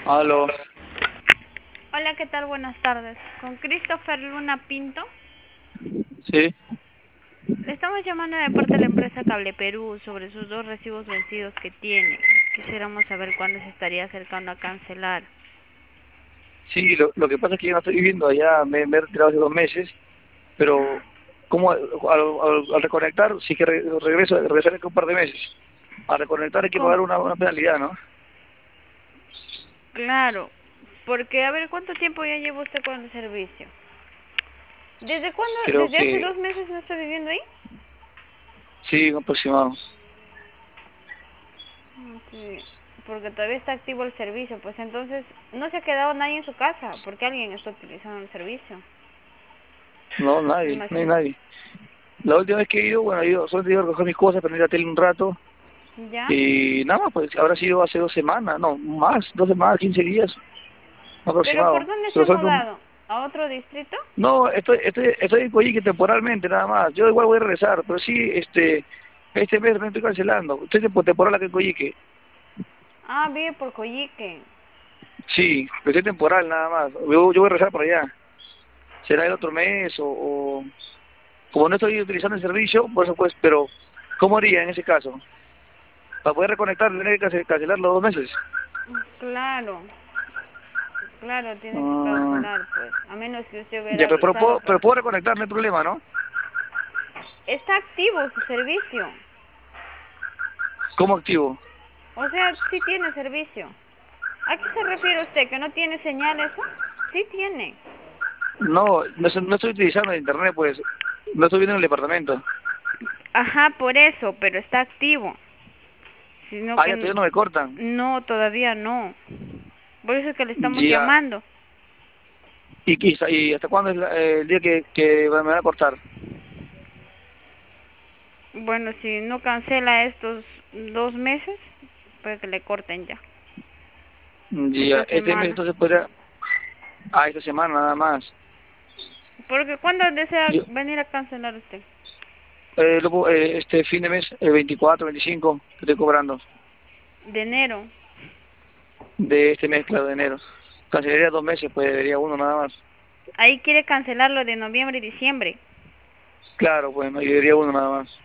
Aló, Hola, ¿qué tal? Buenas tardes. Con Christopher Luna Pinto. sí, Le estamos llamando de parte de la empresa Cable Perú sobre sus dos recibos vencidos que tiene. Quisiéramos saber cuándo se estaría acercando a cancelar. sí, lo que pasa es que yo no estoy viviendo allá, me he retirado hace 2 meses, pero como al reconectar, sí que regresar en un par de meses. Al reconectar hay que ¿Cómo? pagar una penalidad, ¿no? Claro, porque a ver, ¿cuánto tiempo ya lleva usted con el servicio? ¿Desde cuándo? Creo ¿Desde hace que 2 meses no está viviendo ahí? sí, un aproximado. Sí, porque todavía está activo el servicio, pues entonces no se ha quedado nadie en su casa, porque alguien está utilizando el servicio. No, Me nadie, no hay imagino. nadie. La última vez que he ido, bueno, yo solo he ido a recoger mis cosas, prender la tele un rato, ¿Ya? y nada más, pues habrá sido hace 2 semanas, no, más, 2 semanas, 15 días, ¿Pero por aproximado. dónde se Pero ha solo que mudado? ¿A otro distrito? no, estoy en Coyique temporalmente nada más. Yo igual voy a regresar, pero sí, este mes me estoy cancelando. Estoy temporal aquí en Coyique. Ah, vive por Coyique. Sí, pero estoy temporal nada más. Yo voy a regresar por allá. Será el otro mes como no estoy utilizando el servicio, por eso pues, pero ¿cómo haría en ese caso? Para poder reconectar, tendré que cancelar los 2 meses. Claro, claro, tiene que Ah, cancelar, pues. A menos que usted hubiera ya, avisado, pero pues. puedo reconectar, no hay problema, ¿no? Está activo su servicio. ¿Cómo activo? O sea, sí tiene servicio. ¿A qué se refiere usted? ¿Que no tiene señal eso? Sí tiene. No estoy utilizando el internet, pues. No estoy viendo en el departamento. Ajá, por eso, pero está activo. Sino Ah, que ya todavía no me cortan. no, todavía no. Por eso es que le estamos Ya. llamando. ¿Y hasta cuándo es el día que me van a cortar? Bueno, si no cancela estos 2 meses, puede que le corten ya. Ya, Esta este mes semana. entonces podría... Ah, esta semana nada más. Porque ¿cuándo desea Yo, venir a cancelar usted? luego, este fin de mes, el 24, 25, que estoy cobrando. De enero. De este mes, claro, de enero. Cancelaría 2 meses, pues debería uno nada más. Ahí quiere cancelarlo de noviembre y diciembre. Claro, pues no, y debería uno nada más.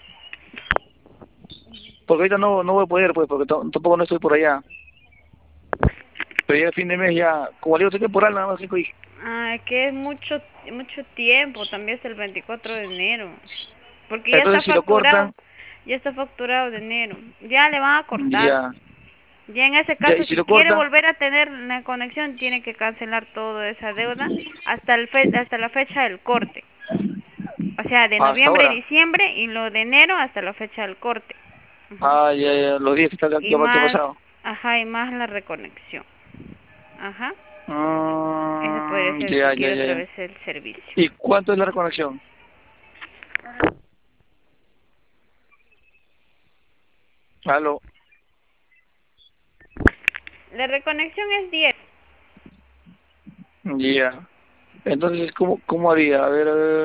Porque ahorita no voy a poder, pues, porque tampoco no estoy por allá. Pero ya el fin de mes ya, como le digo, estoy temporal nada más, y Ah, que es mucho tiempo, también es el 24 de enero. Porque entonces si lo cortan, ya está facturado de enero. Ya le van a cortar. ya, Ya en ese ya, y caso, si si lo quiere cortan, volver a tener la conexión, tiene que cancelar toda esa deuda hasta la fecha del corte. O sea, de hasta noviembre y ahora. diciembre y lo de enero hasta la fecha del corte. Ujú. Ah, ya, los días que está Y que ha más, pasado. ajá, y más la reconexión. Ajá. Ese podría ser si Ya, ya, quiere ya, otra ya. vez el servicio. ¿Y cuánto es la reconexión? Aló, La reconexión es 10. ya. Entonces, ¿cómo haría? A ver,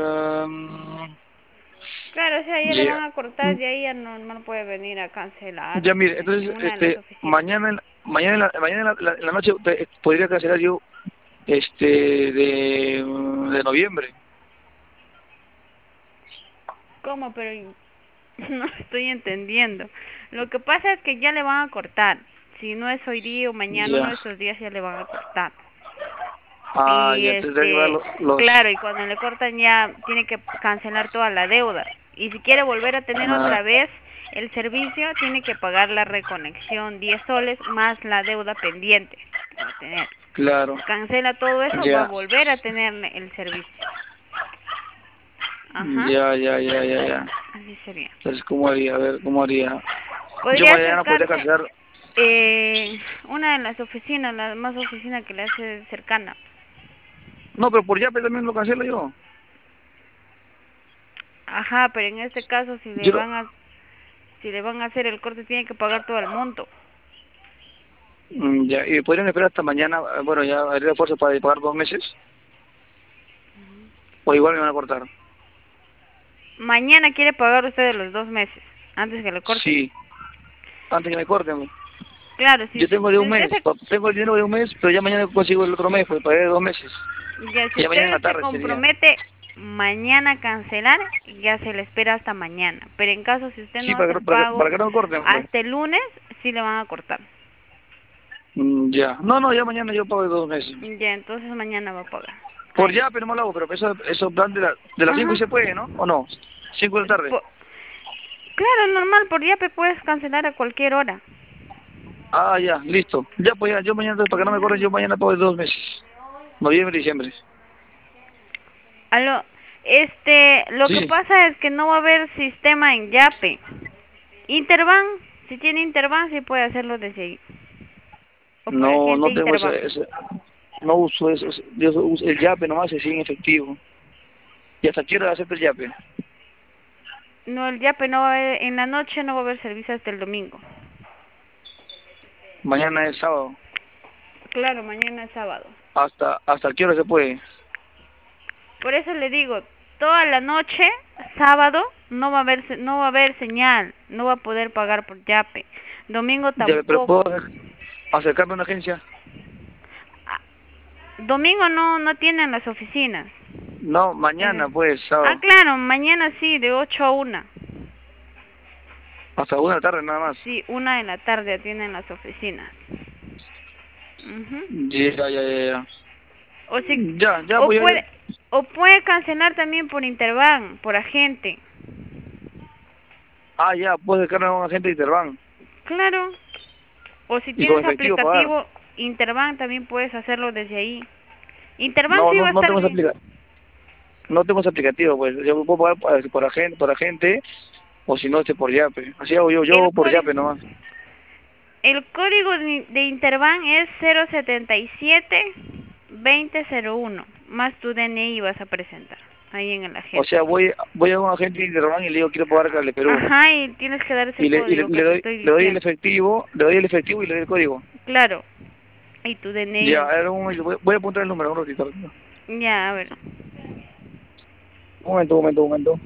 Claro, o sea, ya le ya. van a cortar, de ahí ya no puede venir a cancelar Ya, mire, en entonces, una de las oficinas. mañana en la noche podría cancelar yo, de noviembre. ¿Cómo? Pero no estoy entendiendo. Lo que pasa es que ya le van a cortar. Si no es hoy día o mañana, uno Ya. de estos días ya le van a cortar. Ah, Y ya, tendría que ver los, claro, y cuando le cortan ya tiene que cancelar toda la deuda. Y si quiere volver a tener ah, otra vez el servicio, tiene que pagar la reconexión 10 soles más la deuda pendiente que va a tener. claro, Si cancela todo eso, va a ya, volver a tener el servicio. Ajá, ya. así sería. Entonces, ¿cómo haría? A ver, ¿cómo haría? Yo Podría mañana podría acercarse cancelar. una de las oficinas, la más oficina que le hace cercana. No, pero por Yape también lo cancelo yo. Ajá, pero en este caso Yo lo- si le van a hacer el corte tiene que pagar todo el monto. ya, y podrían esperar hasta mañana, bueno, ya haré esfuerzo para pagar 2 meses, o igual me van a cortar. Mañana quiere pagar usted los 2 meses antes que le corten. Sí, antes que me corten. Claro, Yo tengo de si un usted mes, tengo el dinero de un mes, pero ya mañana consigo el otro mes, pues pagué de 2 meses. ya, si Y ya mañana en la usted se tarde sería. compromete mañana a cancelar, ya se le espera hasta mañana. Pero en caso si usted Sí, no hace el pago para que no me corten, pues. hasta el lunes, sí le van a cortar. Ya. No, no, ya mañana yo pago de 2 meses. Ya, entonces mañana va a pagar. Por Ahí. ya, pero no lo hago, pero eso plan de las 5 y Ajá. se puede, ¿no? ¿O no? 5 de la tarde. Po- claro, normal, por Yape puedes cancelar a cualquier hora. Ah, ya, listo. Ya, pues ya, yo mañana, para que no me corren, yo mañana pago de 2 meses. Noviembre y diciembre. Aló, lo que Sí. pasa es que no va a haber sistema en Yape. Interbank, si tiene Interbank, sí puede hacerlo desde ahí. O por No, agente no tengo Interbank. no uso eso. Yo uso el Yape nomás, así en efectivo. Y hasta quiero hacer el Yape. No, el Yape no va a haber, en la noche no va a haber servicio hasta el domingo. Mañana es sábado. Claro, mañana es sábado. Hasta qué hora se puede. Por eso le digo, toda la noche, sábado, no va a haber señal, no va a poder pagar por Yape. Domingo Ya, pero puedo tampoco. acercarme a una agencia. Ah, domingo no tienen las oficinas. No, mañana pues, Ah, sábado. claro, mañana sí, de 8 a 1. Hasta 1 de la tarde nada más. Sí, 1 de la tarde atienden las oficinas. Ujú. Ya, ya, ya, ya. O si, Ya, o pues ya. puede, o puede cancelar también por Interbank, por agente. Ah, ya, puedo acercarme a un agente de Interbank. Claro. O si Y con tienes efectivo pagar. aplicativo Interbank también puedes hacerlo desde ahí. Interbank No, sí va a no estar tengo bien. no tengo ese aplicativo, pues. Yo puedo pagar por agente, o si no, por Yape. Así hago yo El por código, Yape nomás. el código de Interbank es 077-2001. Más tu DNI vas a presentar ahí en el O agente. sea, voy a un agente de Interbank y le digo quiero pagar Cable Perú. Ajá, y tienes que dar ese Y código que te estoy diciendo. le doy el efectivo y le doy el código. Claro, y tu Ya, DNI. a ver, un momento, voy a apuntar el número, un ratito. Ya, a ver. Un momento.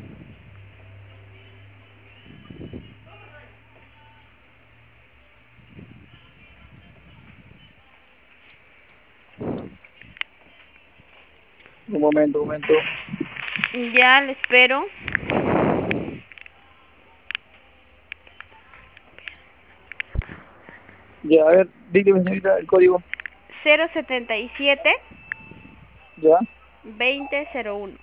Un momento. Ya, le espero. Ya, a ver, dígame, señorita, el código. 077 Ya, 2001.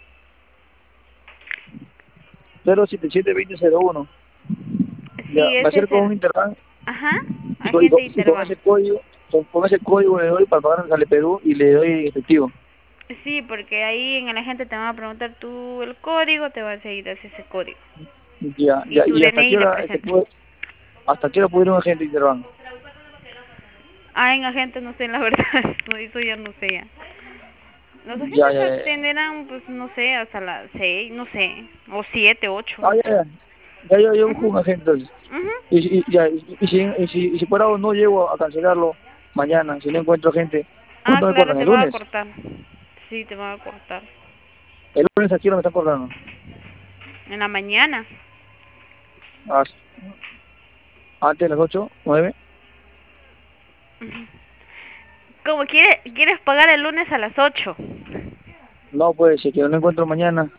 077-2001. Ya, Sí, me ese es acerco a un el... Interbank Ajá, y agente con Interbank. ese código, con ese código le doy para pagar Cable Perú y le doy efectivo. Sí, porque ahí en el agente te van a preguntar tú el código, te va a seguir ese código. Ya, Y ya, tu y hasta qué DNI le hora presentas. hasta qué hora puede ir un agente de Interbank. Ah, en agente no sé, la verdad. Eso ya no sé ya. Los Ya, agentes ya, ya. atenderán, pues, no sé, hasta las 6, no sé. O 7, 8, Ah, no ya, sé. ya. Ya, yo busco Mhm, un agente entonces. mhm. Y si por ahora no llego a cancelarlo mañana, si no encuentro gente, Ah, ¿cuánto me claro, cortan? te ¿El va a lunes? cortar. Sí, te va a cortar. El lunes aquí no me están cortando. En la mañana. Ah, antes de las 8, 9. Ujú. Como quieres pagar el lunes a las 8. No, pues, si que no encuentro mañana,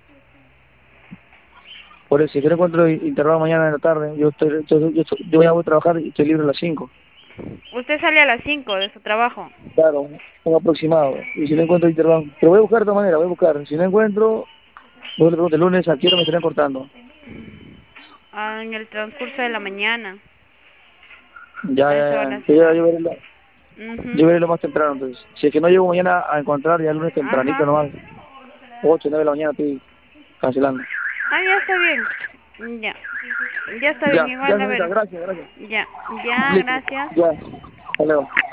por eso, si que no encuentro intervalo mañana en la tarde, yo ya voy a trabajar y estoy libre a las 5. Usted sale a las 5 de su trabajo. Claro, un aproximado. Y si no encuentro intervalo, pero voy a buscar de todas maneras, voy a buscar. Si no encuentro, luego le pregunto el lunes a qué hora me estarán cortando. Ah, en el transcurso de la mañana. Ya, A ya, esa ya. hora Entonces será. yo Mhm. veré lo más temprano, entonces. Si es que no llego mañana a encontrar, ya el lunes tempranito Ajá. nomás, 8, 9 de la mañana estoy cancelando. Ah, ya está bien. Ya. Ya está bien. Ya, Igual, a señorita, ver. gracias. Ya. Ya, Listo, gracias. ya. Hasta luego.